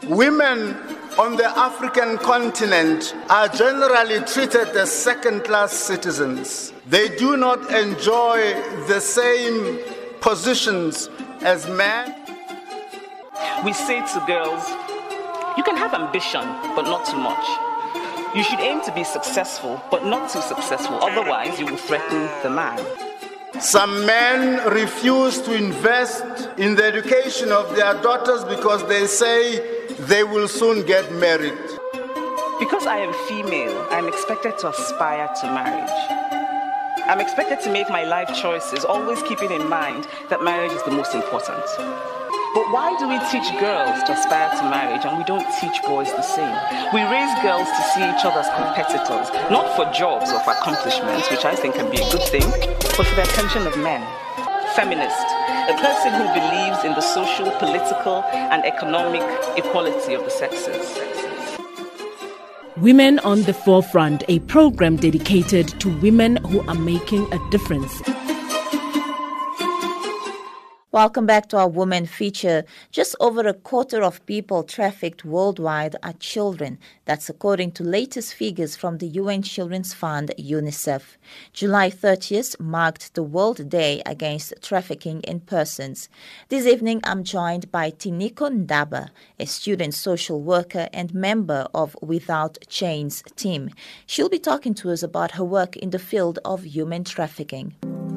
Women on the African continent are generally treated as second-class citizens. They do not enjoy the same positions as men. We say to girls, you can have ambition, but not too much. You should aim to be successful, but not too successful. Otherwise, you will threaten the man. Some men refuse to invest in the education of their daughters because they say they will soon get married. Because I am female, I'm expected to aspire to marriage. I'm expected to make my life choices, always keeping in mind that marriage is the most important. But why do we teach girls to aspire to marriage and we don't teach boys the same? We raise girls to see each other as competitors, not for jobs or for accomplishments, which I think can be a good thing, but for the attention of men. Feminist, a person who believes in the social, political, and economic equality of the sexes. Women on the Forefront, a program dedicated to women who are making a difference. Welcome back to our Women feature. Just over a quarter of people trafficked worldwide are children. That's according to latest figures from the UN Children's Fund, UNICEF. July 30th marked the World Day Against Trafficking in Persons. This evening, I'm joined by Tiniko Ndaba, a student social worker and member of Without Chains team. She'll be talking to us about her work in the field of human trafficking.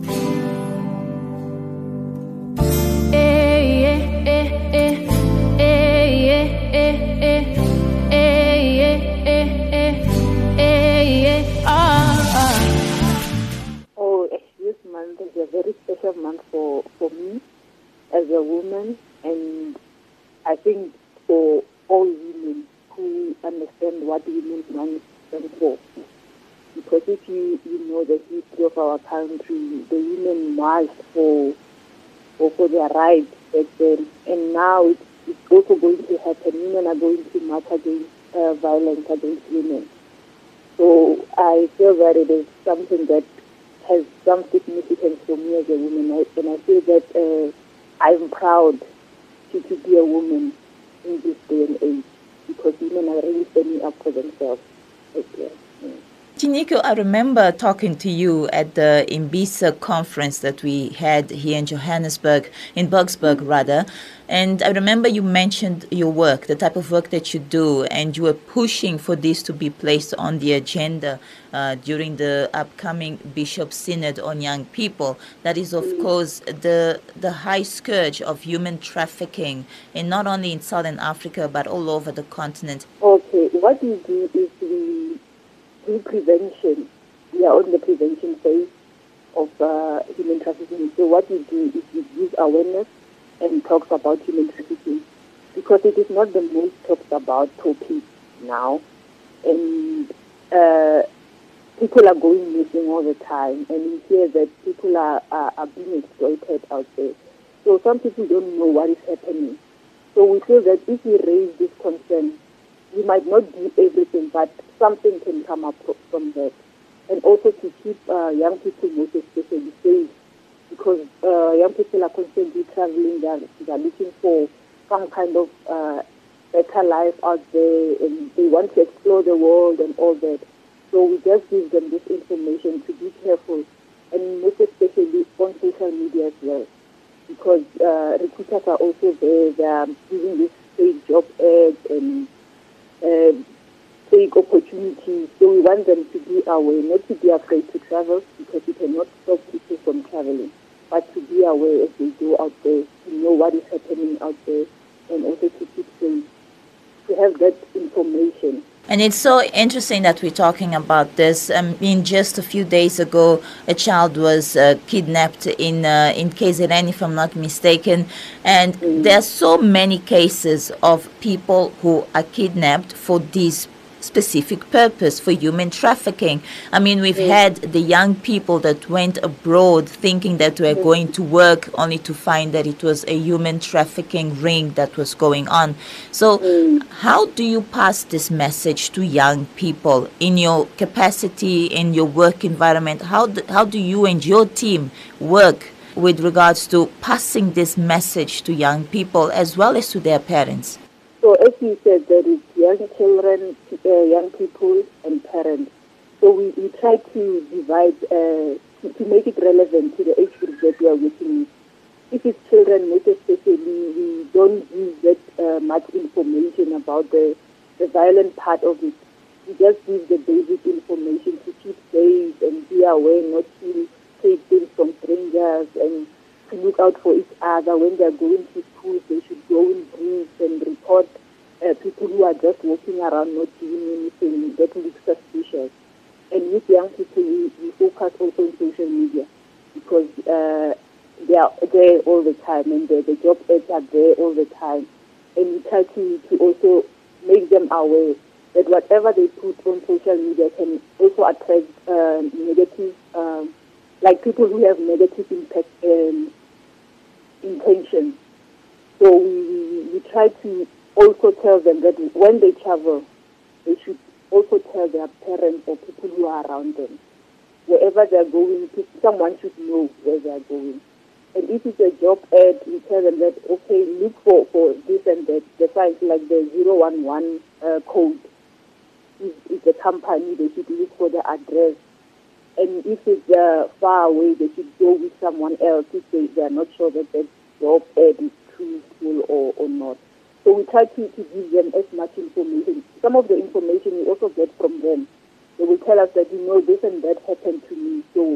This month is a very special month for me as a woman, and I think for all women who understand what Women's Month stands for. Because if you know the history of our country, the women marched for their rights back then, and now it's also going to happen. Women are going to march against violence against women. So I feel that it is something that has some significance for me as a woman, and I feel that I'm proud to be a woman in this day and age, because women are really standing up for themselves. Tiniko, I remember talking to you at the Imbisa conference that we had here in Johannesburg, in Bugsburg rather, and I remember you mentioned your work, the type of work that you do, and you were pushing for this to be placed on the agenda during the upcoming Bishop Synod on Young People. That is, of course, the high scourge of human trafficking, and not only in Southern Africa, but all over the continent. Okay, what we do is we do prevention. We are on the prevention phase of human trafficking. So what we do is we give awareness and talks about human trafficking, because it is not the most talked about topic now, and people are going missing all the time, and we hear that people are being exploited out there. So some people don't know what is happening. So we feel that if we raise this concern, we might not do everything, but something can come up from that. And also to keep young people, most especially, safe, because young people are constantly traveling. They are looking for some kind of better life out there, and they want to explore the world and all that. So we just give them this information to be careful, and most especially on social media as well, because recruiters are also there. They are giving this fake job ads and fake opportunities. So we want them to be aware, not to be afraid to travel, because we cannot stop people from traveling, but to be aware as they go out there, to know what is happening out there, and also to keep safe, to have that information. And it's so interesting that we're talking about this. Just a few days ago, a child was kidnapped in KZN, if I'm not mistaken. And there are so many cases of people who are kidnapped for these specific purpose, for human trafficking. I mean, we've had the young people that went abroad thinking that we're going to work, only to find that it was a human trafficking ring that was going on. So how do you pass this message to young people in your capacity, in your work environment? How do you and your team work with regards to passing this message to young people as well as to their parents? So as you said, there is young children, young people, and parents. So we try to divide, to make it relevant to the age group that we are working with. If it's children, most especially, we don't use that much information about the violent part of it. We just give the basic information to keep safe and be aware not to take things from strangers and to look out for each other. When they're going to school, they should go in groups and report people who are just walking around not doing anything that looks suspicious. And with young people, we focus also on social media because they are there all the time and the job ads are there all the time. And we try to also make them aware that whatever they put on social media can also attract negative, like people who have negative impact intentions. So we try to also tell them that when they travel, they should also tell their parents or people who are around them. Wherever they're going, someone should know where they're going. And if it's a job ad, we tell them that, okay, look for this and that. The signs like the 011 code is a company, they should look for the address. And if it's far away, they should go with someone else if they are not sure that that job ad is truthful or not. So we try to give them as much information. Some of the information we also get from them. They will tell us that, this and that happened to me. So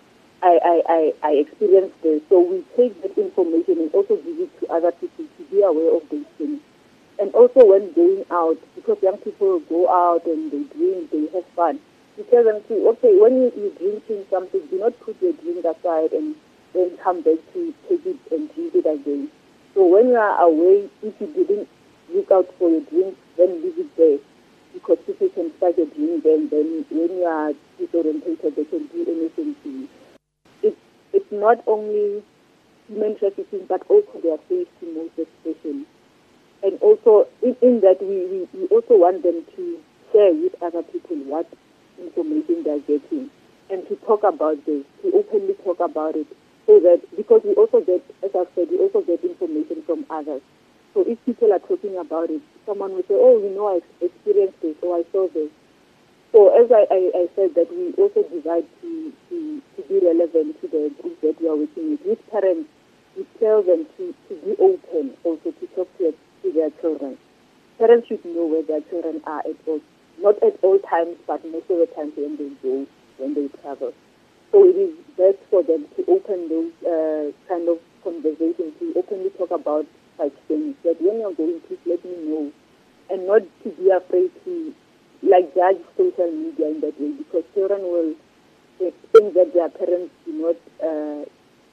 I experienced this. So we take that information and also give it to other people to be aware of these things. And also when going out, because young people go out and they drink, they have fun, we tell them to, okay, when you're drinking something, do not put your drink aside and then come back to take it and drink it again. So when you are away, if you didn't look out for your drink, then leave it there. Because people can start a drink and then when you are disorientated, they can do anything to you. It's not only human trafficking, but also their safety most especially. And also in that we also want them to share with other people what information they're getting and to talk about this, to openly talk about it. So that, because we also get, as I've said, we also get information from others. So if people are talking about it, someone will say, I experienced this, or I saw this. So as I said, that we also decide to be relevant to the group that we are working with. With parents, we tell them to be open, also to talk to their children. Parents should know where their children are at all, not at all times, but most of the times when they travel. So it is best for them to open those kind of conversations, to openly talk about such things, that when you're going, please let me know, and not to be afraid to judge social media in that way, because children will think that their parents do not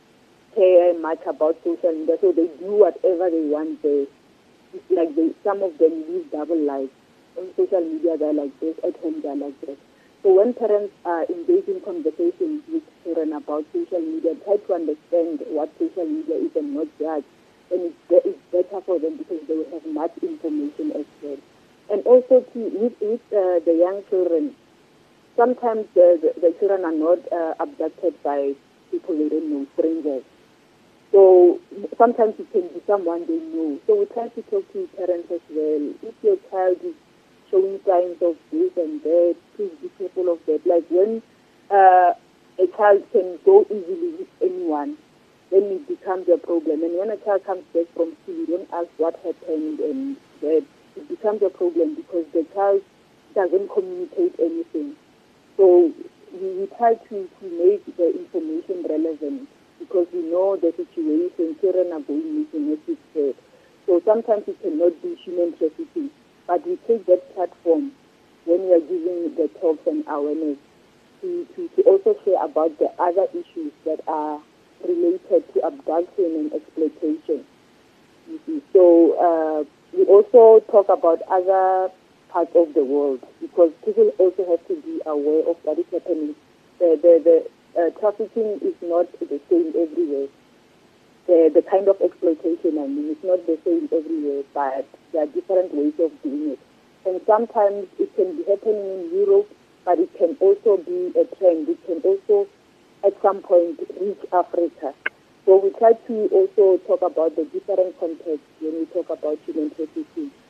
care much about social media, so they do whatever they want there. It's like some of them live double lives. On social media, they're like this, at home, they're like this. So when parents are engaging conversations with children about social media, try to understand what social media is and not judge, then it's better for them because they will have much information as well. And also with the young children, sometimes the children are not abducted by people they don't know, strangers. So sometimes it can be someone they know. So we try to talk to parents as well. If your child is showing signs of this and that, please be careful of that. Like when a child can go easily with anyone, then it becomes a problem. And when a child comes back from school, you don't ask what happened and that. It becomes a problem because the child doesn't communicate anything. So we try to make the information relevant because we know the situation, children are going missing, as you said. So sometimes it cannot be human trafficking, but we take that platform when we are giving the talks and awareness to also share about the other issues that are related to abduction and exploitation. So we also talk about other parts of the world because people also have to be aware of what is happening. The trafficking is not the same everywhere. The kind of exploitation, is not the same everywhere, but there are different ways of doing it. And sometimes it can be happening in Europe, but it can also be a trend. It can also, at some point, reach Africa. So we try to also talk about the different contexts when we talk about human trafficking.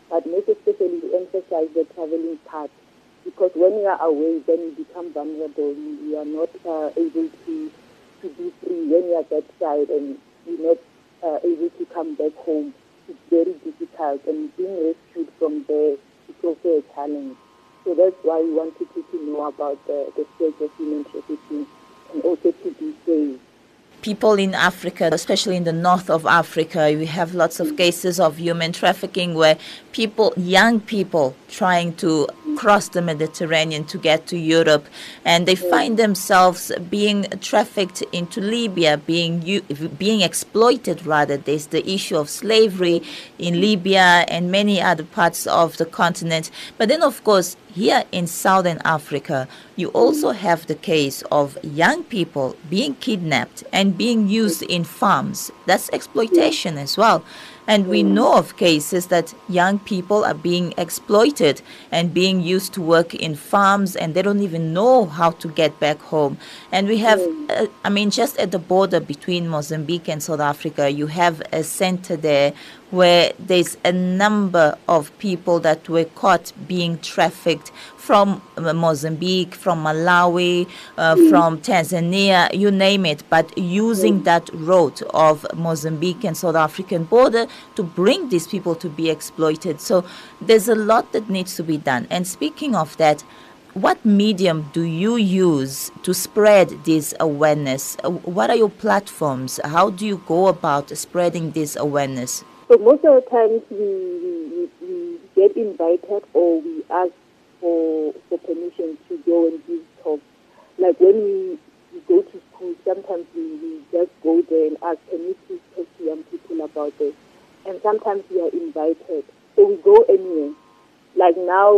but most especially we emphasize the traveling part, because when we are away, then we become vulnerable. We are not able to be free when we are that side, and we're not able to come back home. It's very difficult, and being rescued from there is also a challenge. So that's why we wanted to know about the stage of human trafficking and also to be safe. People in Africa, especially in the north of Africa, we have lots of cases of human trafficking where young people trying to cross the Mediterranean to get to Europe, and they find themselves being trafficked into Libya, being exploited rather. There's the issue of slavery in Libya and many other parts of the continent. But then, of course, here in Southern Africa, you also have the case of young people being kidnapped and being used in farms. That's exploitation as well. And we know of cases that young people are being exploited and being used to work in farms, and they don't even know how to get back home. And we have, just at the border between Mozambique and South Africa, you have a center there where there's a number of people that were caught being trafficked from Mozambique, from Malawi, from Tanzania, you name it, but using that road of Mozambique and South African border to bring these people to be exploited. So there's a lot that needs to be done. And speaking of that, what medium do you use to spread this awareness? What are your platforms? How do you go about spreading this awareness? So most of the times we get invited or we ask for permission to go and give talks. Like when we go to school, sometimes we just go there and ask, can you please talk to young people about this? And sometimes we are invited. So we go anyway. Like now,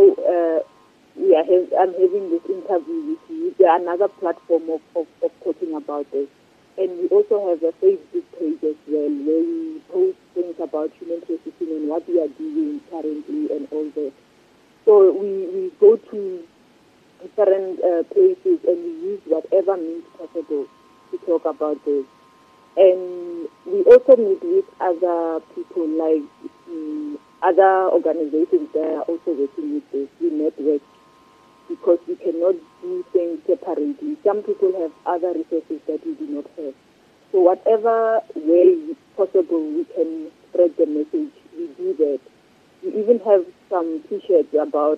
I'm having this interview with you. There are another platform of talking about this. And we also have a Facebook page as well where we post things about human trafficking and what we are doing currently and all that. So we go to different places and we use whatever means possible to talk about this. And we also meet with other people, like other organizations that are also working with this. We network because we cannot do things separately. Some people have other resources that we do not have. So whatever way possible we can spread the message, we do that. We even have some T-shirts about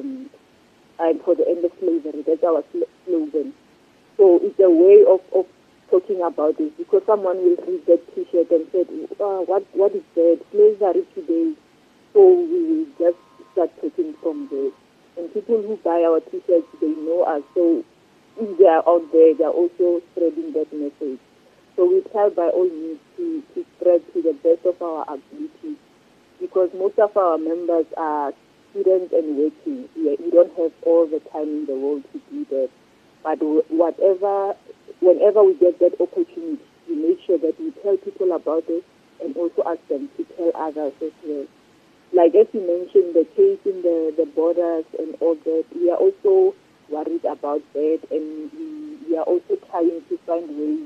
I'm for the end of slavery. That's our slogan. So it's a way of talking about this, because someone will read that T-shirt and say, what is that? Slavery today. So we will just start talking from there. And people who buy our T-shirts, they know us. So if they are out there, they are also spreading that message. So we try by all means to spread to the best of our ability, because most of our members are students and working. We don't have all the time in the world to do that. But whenever we get that opportunity, we make sure that we tell people about it and also ask them to tell others as well. Like as you mentioned, the case in the borders and all that, we are also worried about that, and we are also trying to find ways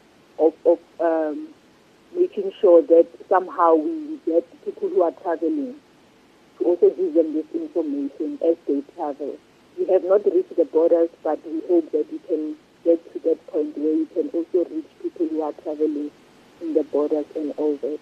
of making sure that somehow we get people who are traveling to also give them this information as they travel. We have not reached the borders, but we hope that we can get to that point where we can also reach people who are traveling in the borders and all that.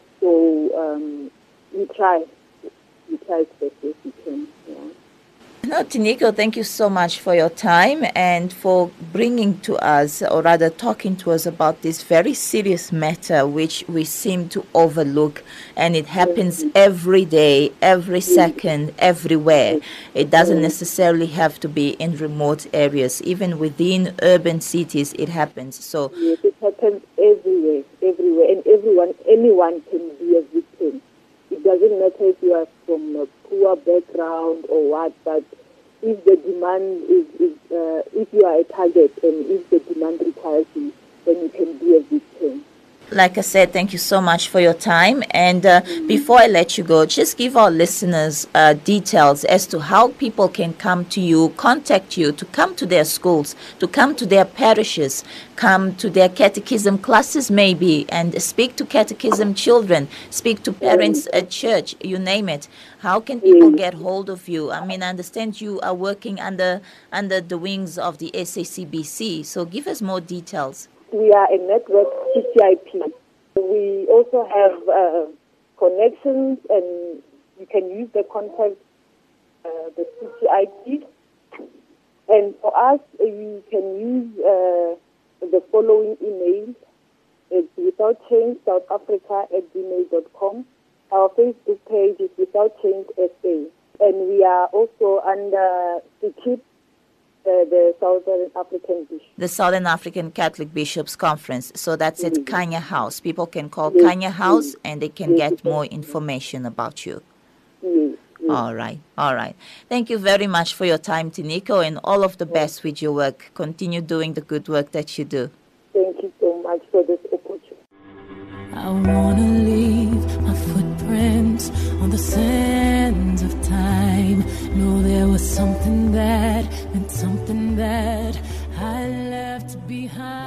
So we try as best as we can. Yeah. No, Tiniko, thank you so much for your time and for bringing to us, or rather talking to us about this very serious matter which we seem to overlook, and it happens every day, every second, everywhere. It doesn't necessarily have to be in remote areas. Even within urban cities, it happens. So yes, it happens everywhere, and anyone can be a victim. It doesn't matter if you are from a poor background or what, but if the demand is if you are a target and if the demand requires you, then you can be a victim. like I said, thank you so much for your time. And before I let you go, just give our listeners details as to how people can come to you, contact you, to come to their schools, to come to their parishes, come to their catechism classes maybe, and speak to catechism children, speak to parents at church, you name it. How can people get hold of you? I mean, I understand you are working under the wings of the SACBC, so give us more details. We are a network, CCIP. We also have connections, and you can use the contact, the CCIP. And for us, you can use the following email. It's withoutchange.southafrica@gmail.com. Our Facebook page is Without Change SA. And we are also under SICIP, the Southern African Bishops. The Southern African Catholic Bishops Conference. So that's at Kanya House. People can call Kanya House and they can get more information about you. Yes. All right. Thank you very much for your time, Tiniko, and all of the best with your work. Continue doing the good work that you do. Thank you so much for this opportunity. I wanna leave my footprints on the sands of time. Know there was something that meant something that I left behind.